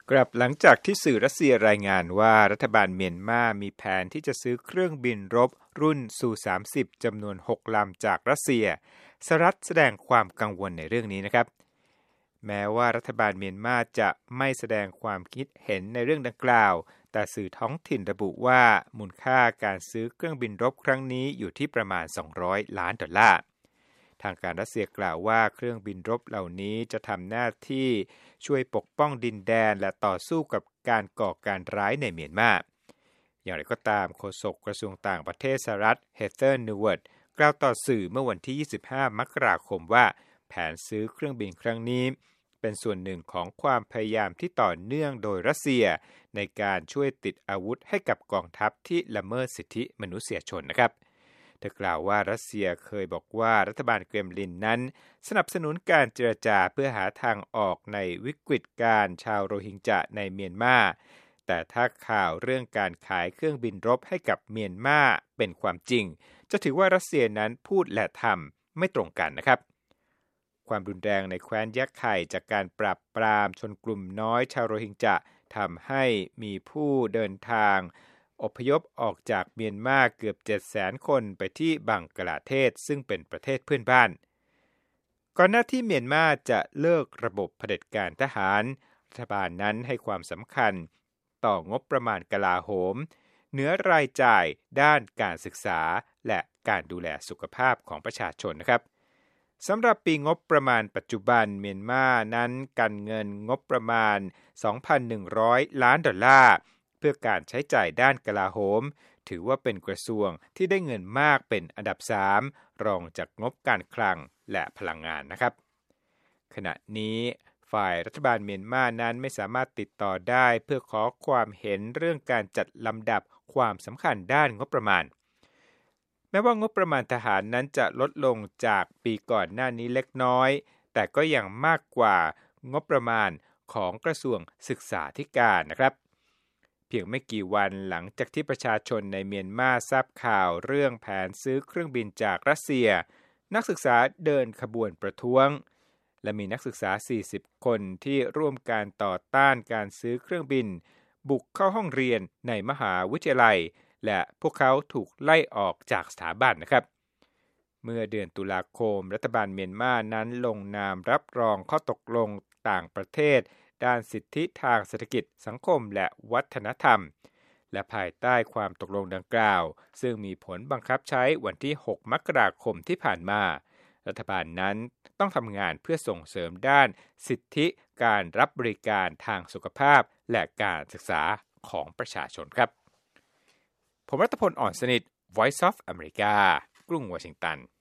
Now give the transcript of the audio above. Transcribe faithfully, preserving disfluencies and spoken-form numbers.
กลับหลังจากที่สื่อรัสเซียรายงานว่ารัฐบาลเมียนมามีแผนที่จะซื้อเครื่องบินรบรุ่นซู สามสิบ จำนวนหกลำจากรัสเซียสหรัฐแสดงความกังวลในเรื่องนี้นะครับแม้ว่ารัฐบาลเมียนมาจะไม่แสดงความคิดเห็นในเรื่องดังกล่าวแต่สื่อท้องถิ่นระบุว่ามูลค่าการซื้อเครื่องบินรบครั้งนี้อยู่ที่ประมาณสองร้อยล้านดอลลาร์ทางการรัสเซียกล่าวว่าเครื่องบินรบเหล่านี้จะทำหน้าที่ช่วยปกป้องดินแดนและต่อสู้กับการก่อการร้ายในเมียนมาอย่างไรก็ตามโฆษกกระทรวงต่างประเทศสหรัฐเฮเธอร์นิวเวิร์ดกล่าวต่อสื่อเมื่อวันที่ยี่สิบห้ามกราคมว่าแผนซื้อเครื่องบินครั้งนี้เป็นส่วนหนึ่งของความพยายามที่ต่อเนื่องโดยรัสเซียในการช่วยติดอาวุธให้กับกองทัพที่ละเมิดสิทธิมนุษยชนนะครับเธอกล่าวว่ารัสเซียเคยบอกว่ารัฐบาลเกรมลินนั้นสนับสนุนการเจรจาเพื่อหาทางออกในวิกฤตการชาวโรฮิงญะในเมียนมาแต่ถ้าข่าวเรื่องการขายเครื่องบินรบให้กับเมียนมาเป็นความจริงจะถือว่ารัสเซียนั้นพูดและทำไม่ตรงกันนะครับความรุนแรงในแคว้นยะไข่จากการปราบปรามชนกลุ่มน้อยชาวโรฮิงญะทำให้มีผู้เดินทางอพยพออกจากเมียนมาเกือบ เจ็ดแสน คนไปที่บังกลาเทศซึ่งเป็นประเทศเพื่อนบ้านก่อนหน้าที่เมียนมาจะเลิกระบบเผด็จการทหารรัฐบาลนั้นให้ความสำคัญต่องบประมาณกลาโหมเหนือรายจ่ายด้านการศึกษาและการดูแลสุขภาพของประชาชนนะครับสำหรับปีงบประมาณปัจจุบันเมียนมานั้นกันเงินงบประมาณ สองพันหนึ่งร้อย ล้านดอลลาร์เพื่อการใช้จ่ายด้านกลาโหมถือว่าเป็นกระทรวงที่ได้เงินมากเป็นอันดับสามรองจากงบการคลังและพลังงานนะครับขณะนี้ฝ่ายรัฐบาลเมียนมานั้นไม่สามารถติดต่อได้เพื่อขอความเห็นเรื่องการจัดลำดับความสำคัญด้านงบประมาณแม้ว่างบประมาณทหารนั้นจะลดลงจากปีก่อนหน้านี้เล็กน้อยแต่ก็ยังมากกว่างบประมาณของกระทรวงศึกษาธิการนะครับเพียงไม่กี่วันหลังจากที่ประชาชนในเมียนมาทราบข่าวเรื่องแผนซื้อเครื่องบินจากรัสเซียนักศึกษาเดินขบวนประท้วงและมีนักศึกษาสี่สิบคนที่ร่วมการต่อต้านการซื้อเครื่องบินบุกเข้าห้องเรียนในมหาวิทยาลัยและพวกเขาถูกไล่ออกจากสถาบันนะครับเมื่อเดือนตุลาคมรัฐบาลเมียนมานั้นลงนามรับรองข้อตกลงต่างประเทศด้านสิทธิทางเศรษฐกิจสังคมและวัฒนธรรมและภายใต้ความตกลงดังกล่าวซึ่งมีผลบังคับใช้วันที่หกมกราคมที่ผ่านมารัฐบาลนั้นต้องทำงานเพื่อส่งเสริมด้านสิทธิการรับบริการทางสุขภาพและการศึกษาของประชาชนครับผมรัตพล อ่อนสนิท Voice of America กรุงวอชิงตัน